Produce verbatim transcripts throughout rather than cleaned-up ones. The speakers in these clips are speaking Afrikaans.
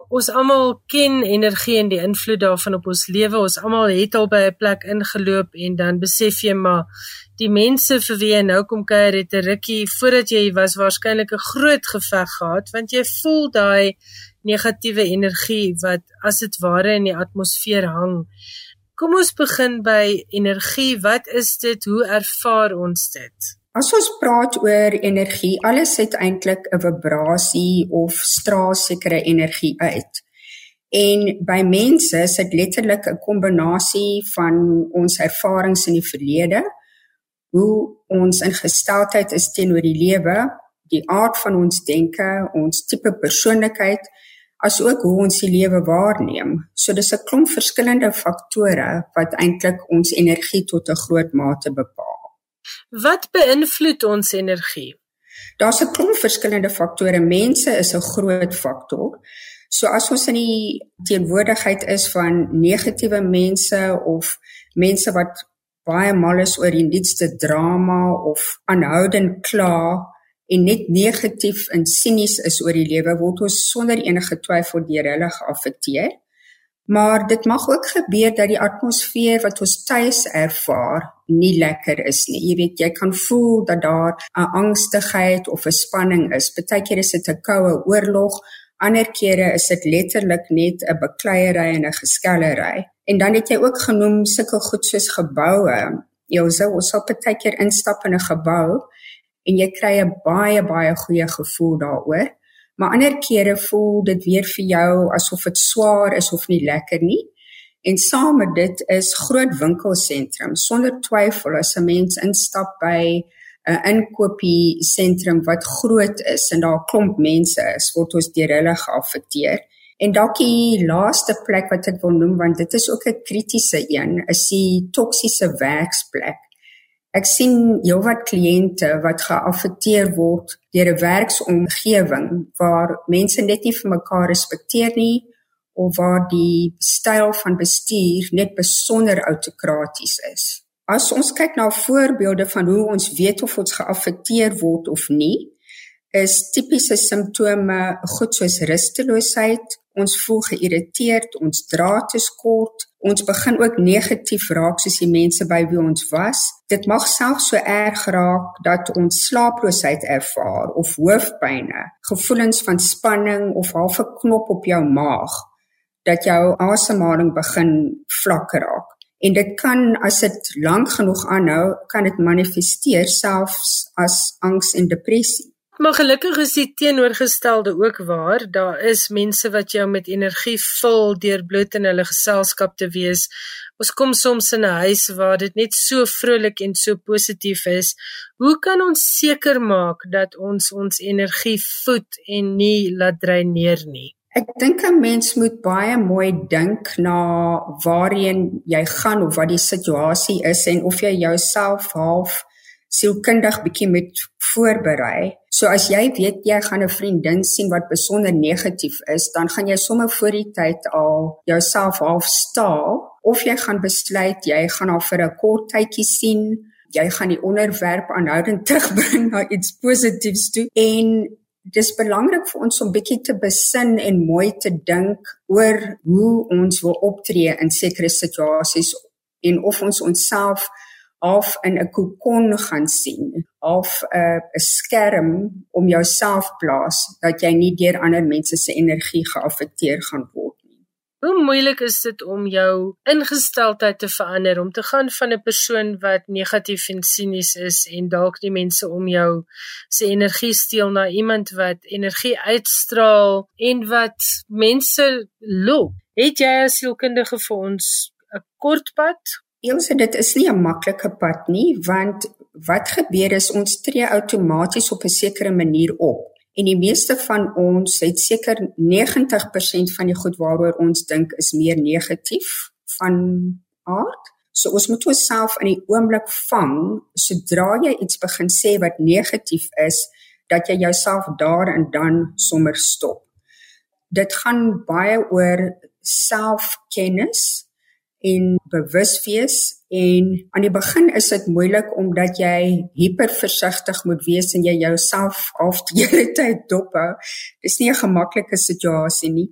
ons almal ken energie en die invloed daarvan op ons lewe. Ons almal het al by 'n plek ingeloop en dan besef jy maar die mense vir wie jy nou kom kuier het 'n rukkie voordat jy was waarskynlik 'n groot geveg gehad, want jy voel daai negatiewe energie wat as dit ware in die atmosfeer hang. Kom ons begin by energie. Wat is dit? Hoe ervaar ons dit? As ons praat oor energie, alles het eintlik 'n vibrasie of straal sekere energie uit. En by mense is dit letterlik 'n kombinasie van ons ervarings in die verlede, hoe ons ingesteldheid is teenoor die lewe, die aard van ons denke, ons tipe persoonlikheid, as ook hoe ons die lewe waarneem. So dis 'n klomp verskillende faktore wat eintlik ons energie tot 'n groot mate bepaal. Wat beïnvloed ons energie? Daar's 'n klomp verskillende faktore. Mense is 'n groot faktor. So as ons in die teenwoordigheid is van negatiewe mense of mense wat baie mal is oor die nuutste drama of aanhoudend kla en net negatief en sinies is oor die lewe, word ons sonder enige twyfel deur hulle geaffekteer. Maar dit mag ook gebeur dat die atmosfeer wat ons tuis ervaar nie lekker is nie. Jy weet, jy kan voel dat daar 'n angstigheid of 'n spanning is. Partykeer is dit 'n koue oorlog, ander kere is dit letterlik net 'n bekleierery en 'n geskellery. En dan het jy ook genoem sulke goed soos geboue. Jy sou ons op partykeer instap in 'n gebou en jy kry 'n baie baie goeie gevoel daaroor. Maar ander kere voel dit weer vir jou asof dit swaar is of nie lekker nie. En saam met dit is groot winkelsentrums. Sonder twyfel as 'n mens instap by 'n inkopiesentrum wat groot is en daar 'n klomp mense is, word ons deur hulle geaffekteer. En dalk die laaste plek wat ek wil noem, want dit is ook 'n kritiese een, is die toksiese werksplek. Ek sien heelwat kliënte wat geaffekteer word deur 'n werksomgewing waar mense net nie vir mekaar respekteer nie of waar die styl van bestuur net besonder autokraties is. As ons kyk na voorbeelde van hoe ons weet of ons geaffekteer word of nie, is tipiese simptome goed soos rusteloosheid, ons voel geïrriteerd, ons draad is kort, ons begin ook negatief raak soos die mense by wie ons was. Dit mag selfs so erg raak dat ons slaaploosheid ervaar of hoofpyne, gevoelens van spanning of half 'n knop op jou maag, dat jou asemhaling begin vlak raak. En dit kan, as dit lank genoeg aanhou, kan dit manifesteer selfs as angs en depressie. Maar gelukkig is die teenoorgestelde ook waar. Daar is mense wat jou met energie vul deur bloot in hulle geselskap te wees. Ons kom soms in 'n huis waar dit net so vrolik en so positief is. Hoe kan ons seker maak dat ons ons energie voed en nie laat dreineer nie? Ek dink 'n mens moet baie mooi dink na waarheen jy gaan of wat die situasie is en of jy jouself half sielkundig bietjie moet voorberei. So as jy weet jy gaan 'n vriendin sien wat besonder negatief is, dan gaan jy sommer voor die tyd al jouself half staal, of jy gaan besluit jy gaan haar vir 'n kort tydjie sien, jy gaan die onderwerp aanhoudend terugbring na iets positiefs toe. En dis belangrik vir ons om bietjie te besin en mooi te dink oor hoe ons wil optree in sekere situasies en of ons onsself of in 'n kokon gaan sien, of 'n skerm om jouself plaas, dat jy nie deur ander mense se energie geaffekteer gaan word nie. Hoe moeilik is dit om jou ingesteldheid te verander, om te gaan van 'n persoon wat negatief en sinies is en dalk die mense om jou se energie steel na iemand wat energie uitstraal en wat mense lok? Het jy as sielkundige vir ons 'n kort pad? Ilse, dit is nie 'n maklike pad nie, want wat gebeur is ons tree outomaties op 'n sekere manier op. En die meeste van ons het seker negentig persent van die goed waaroor ons dink is meer negatief van aard. So ons moet onsself in die oomblik vang, sodra jy iets begin sê wat negatief is, dat jy jouself daar en dan sommer stop. Dit gaan baie oor selfkennis en bewus wees, en aan die begin is dit moeilik omdat jy hyperversigtig moet wees en jy jouself half die hele tyd dop hou. Dis nie 'n gemaklike situasie nie,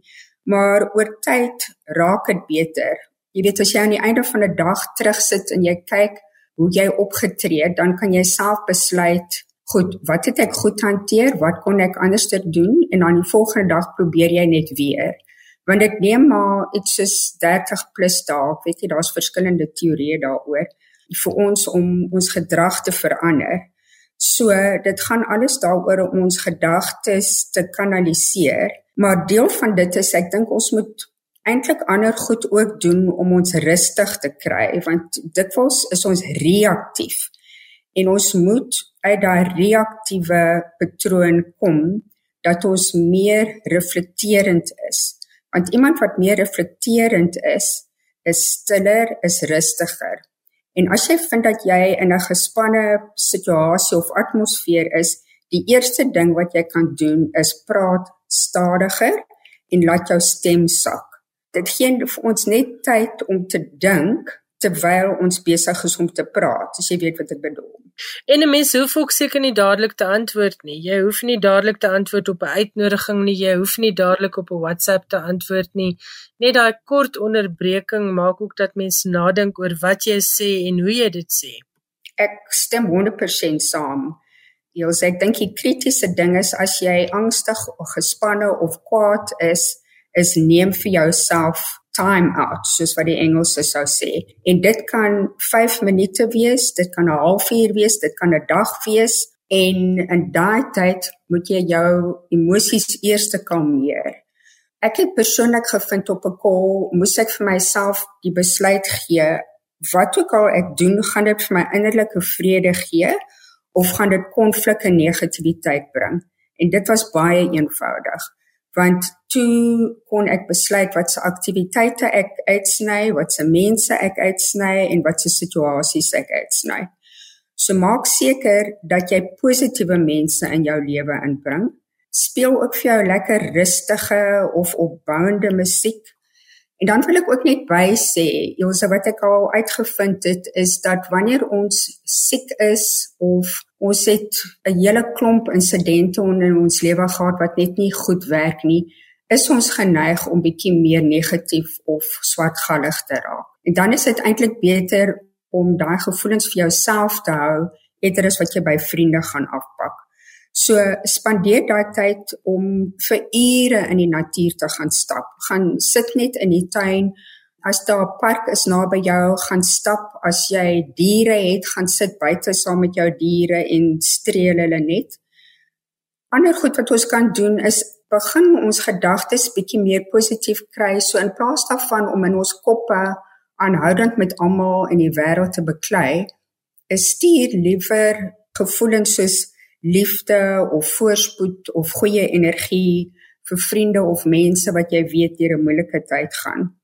maar oor tyd raak dit beter. Jy weet, as jy aan die einde van 'n dag terugsit en jy kyk hoe jy opgetree het, dan kan jy self besluit, goed, wat het ek goed hanteer, wat kon ek anders doen, en dan die volgende dag probeer jy net weer. Want dit neem maar iets soos dertig plus dae, weet jy, daar's verskillende teorieë daaroor, vir ons om ons gedrag te verander. So, dit gaan alles daaroor om ons gedagtes te kanaliseer, maar deel van dit is, ek dink ons moet eintlik ander goed ook doen om ons rustig te kry, want dikwels is ons reaktief, en ons moet uit daai reaktiewe patroon kom, dat ons meer reflekterend is. Want iemand wat meer reflekterend is, is stiller, is rustiger. En as jy vind dat jy in 'n gespanne situasie of atmosfeer is, die eerste ding wat jy kan doen is praat stadiger en laat jou stem sak. Dit gee vir ons net tyd om te dink terwyl ons besig is om te praat, as jy weet wat ek bedoel. En 'n mens hoef ook seker nie dadelik te antwoord nie. Jy hoef nie dadelik te antwoord op 'n uitnodiging nie, jy hoef nie dadelik op 'n WhatsApp te antwoord nie. Net daai kort onderbreking maak ook dat mens nadink oor wat jy sê en hoe jy dit sê. Ek stem honderd persent saam. Jy's, ek dink die kritiese ding is, as jy angstig of gespanne of kwaad is, is neem vir jouself time out, soos wat die Engelse sou sê. En dit kan vyf minute wees, dit kan 'n halfuur wees, dit kan 'n dag wees, en in daai tyd moet jy jou emosies eers kalmeer. Ek het persoonlik gevind op 'n call, moes ek vir myself die besluit gee, wat ook al ek doen, gaan dit vir my innerlike vrede gee, of gaan dit konflik en negativiteit bring. En dit was baie eenvoudig, want toe kon ek besluit wat se aktiwiteite ek uitsny, wat se mense ek uitsny, en wat se situasies ek uitsny. So maak seker dat jy positiewe mense in jou lewe inbring. Speel ook vir jou lekker rustige of opbouende musiek. En dan wil ek ook net by sê, Ilse, wat ek al uitgevind het, is dat wanneer ons siek is, of ons het 'n hele klomp insidente in ons lewe gehad wat net nie goed werk nie, is ons geneig om bietjie meer negatief of swartgallig te raak. En dan is dit eintlik beter om daai gevoelens vir jouself te hou, eerder as wat jy by vriende gaan afpak. So spandeer daai tyd om vir ure in die natuur te gaan stap. Gaan sit net in die tuin. As daar 'n park is naby jou, gaan stap. As jy diere het, gaan sit buite saam met jou diere en streel hulle net. Ander goed wat ons kan doen is begin ons gedagtes bietjie meer positief kry. So in plaas daarvan om in ons koppe aanhoudend met almal in die wêreld te beklei, is stuur liewer gevoelens soos liefde of voorspoed of goeie energie vir vriende of mense wat jy weet deur 'n moeilike tyd gaan.